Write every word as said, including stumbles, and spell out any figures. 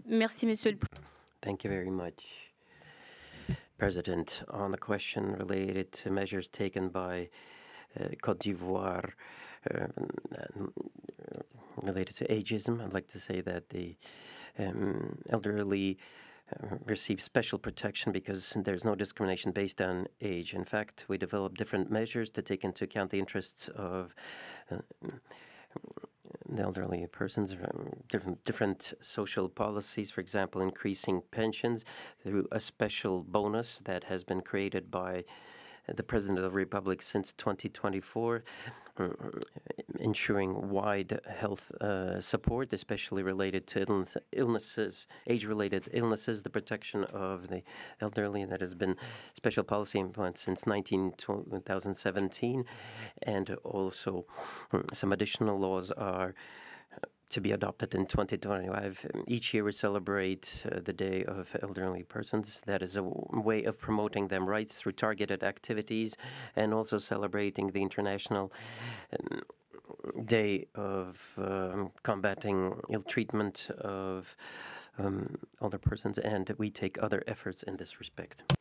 Merci, Monsieur le Thank you very much, President. On the question related to measures taken by uh, Cote d'Ivoire uh, related to ageism, I'd like to say that the um, elderly uh, receive special protection because there's no discrimination based on age. In fact, we developed different measures to take into account the interests of uh, the elderly persons, um, different different social policies. For example, increasing pensions through a special bonus that has been created by the President of the Republic since twenty twenty-four, uh, ensuring wide health uh, support, especially related to illness, illnesses, age-related illnesses, the protection of the elderly that has been special policy implemented since nineteen two thousand seventeen, and also um, some additional laws are to be adopted in twenty twenty-five. Each year we celebrate uh, the Day of Elderly Persons. That is a w- way of promoting them rights through targeted activities and also celebrating the International um, Day of um, combating ill treatment of um, older persons, and we take other efforts in this respect.